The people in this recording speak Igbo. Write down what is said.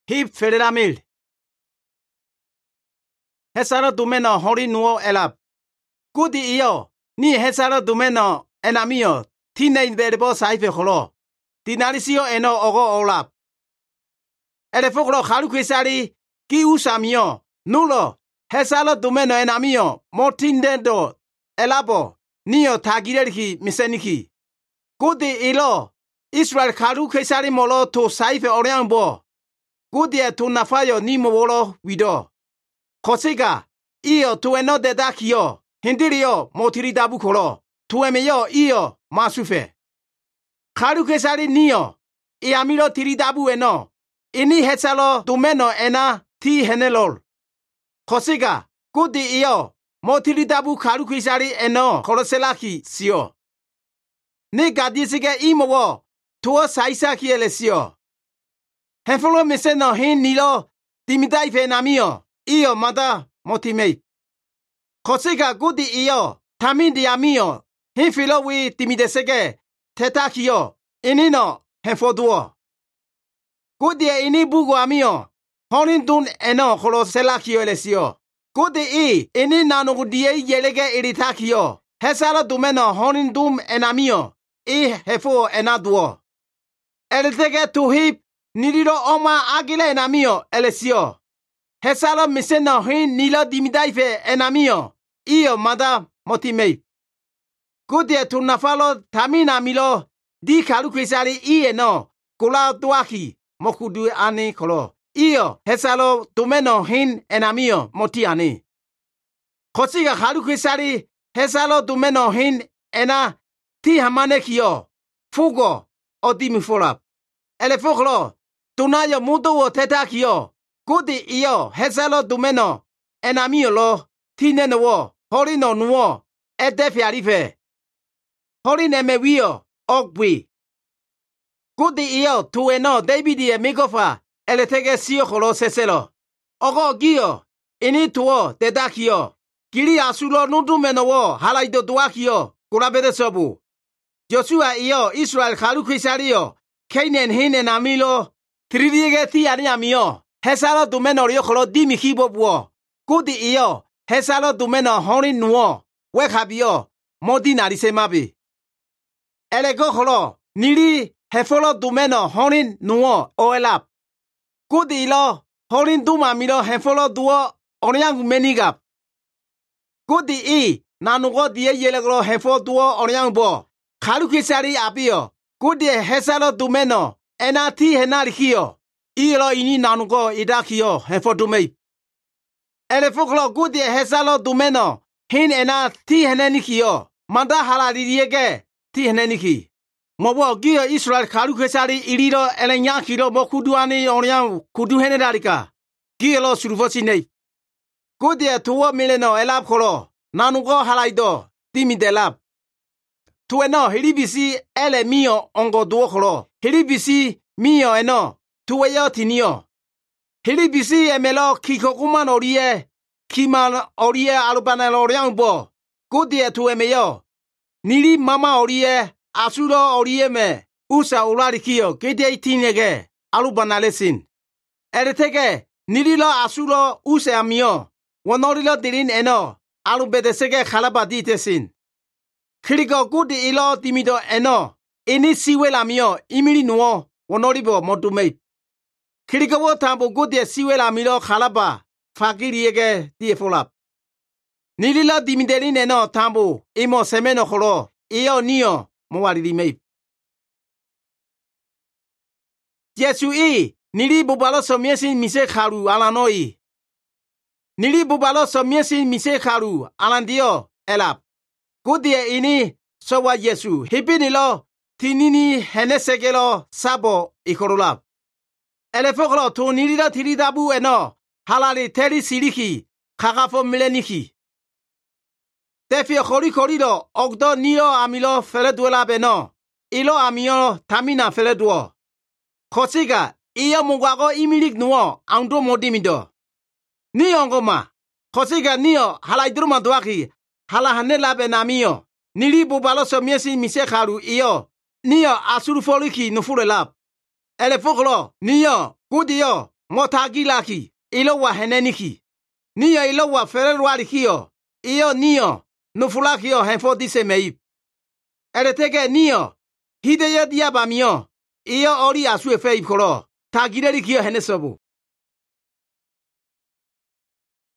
hip federamil. Hesaro dumeno hori nuo elap. Kudi iyo, ni hesaro dumeno enamio, tine verbo saife holo. Tinarisio eno ogo olap. Elefokro haru kwisari, ki usamio, nulo, hesaro dumeno enamio, motindendo, elabo, niyo tagireki miseniki. Kudi ilo, Israel haru kwisari molo to saife oriambo. Kudi tu nafayo ni molo wido. Kosiga, iyo tueno de dakio, hindirio motiri dabu kolo, tuemeyo iyo masufe. Haru kesari niyo, iamiro tiri dabu eno, ini hetsalo tumeno ena ti henelol. Kosiga, kudi iyo, motiri dabu haru kesari eno koloselaki sio. Ni gadisige imowo, tuo saisa kiele sio. Henfolo miseno hin nilo, timidai fenamio. Iyo mada motimate. Kosiga gudi iyo, tamindi amio, hinfilo wi timidesege, tetakio, inino, henfoduo. Gudi ini bugo amio, honin dun eno koloselakio elesio. Gudi ini nanugudie yelege iritakio, hesala dumeno honin dum enamio, hefo enaduo. Eletege tuhip, niriro oma agile enamio elesio. Hesalo miseno hin nilo dimidaife enamio, iyo mada motimate. Kudie tunafalo tamina milo, di kalu kwisari eno, kula duaki, mokudu ane kolo. Iyo hesalo tumeno hin enamio motiane. Kosiga kalu kwisari, hesalo tumeno hin ena, ti hamane kio, fugo, o dimifolap. Elefoklo, tunayo mudo o teta kio. Kudi iyo hesalo dumeno enamio lo tineno wo hori no nuo edefiarife hori nemewio ogwi. Kudi iyo tueno David e migofa eletege sio holo seselo ogo gio ini tuo dedakio kiri asulo nudumeno wo halaido duakio kurabede sobu. Joshua iyo Israel haru kwisario keinen hinen amilo triviege tiani amio. Hesalo dumeno rio kolo dimi hibo buo. Kudi iyo, hesalo dumeno hori nuo. Wekhabio, modi narise mabi. Elego kolo, niri hefolo dumeno hori nuo oelap. Kudi ilo, hori duma milo hefolo duo oriang menigap. Kudi nanugo die yeleglo hefo duo oriang bo. Kalu kisari abio. Kudi hesalo dumeno, enati henarikio. Ilo ini nanugo idakio hefodumei. Elefoklo gudi hesalo dumeno hin ena ti henenikio manda halaliriege ti heneniki. Mobo gio Israel karu kesari iriro elenyakiro mokuduani orian kudu henedarika. Gilo surufosi nei. Gudi tuwo mileno elapkolo nanugo halaido timidelap. Tueno hiribisi ele mio ongo duokolo. Hiribisi mio eno. Tuweyo tinio. Hilibisi emelo kikokuman orie, kiman orie alubanel oriangbo. Kudie tuemeyo. Nili mama orie, asuro orie me, usa ularikio, kidie tinege, alubanalesin. Eretege, nililo asuro use amio, wanorilo dirin eno, alubedesege halabaditesin. Kiriko kudi ilo timido eno, ini siwel amio, imiri nuo, wanoribo motumate. Kirikawo tambo gudie siwela milo khalaba fakiriege tiefolap. Nilila dimiderin eno tambo imo semeno kholo iyo niyo mowaridimei. Yesu nili bubalo somiesin mise kharu alanoi. Nili bubalo somiesin mise kharu alandio elap. Gudie ini sowa Yesu hipinilo tinini henesegelo sabo ikorulap. Elefoklo tu nirida tiridabu eno halali teri siriki kakafo mileniki. Tefi korido ogdo nilo amilo feleduela beno ilo amio tamina feleduo. Kosiga iyo mugwago imilik nuo aundo modimido. Ni ongoma kosiga niyo halaidruma duaki halahanela benamio nili bubalo somiesi misekharu iyo niyo asuru foliki nufurelap. Elefoklo, niyo, kudiyo, Motagilaki, ilowa heneniki. Niyo ilowa ferelwarikio, niyo, nufulakio henfodise meip. Eretege niyo, hideyo diabamio, ori asue feip kolo, tagirerikio henesobu.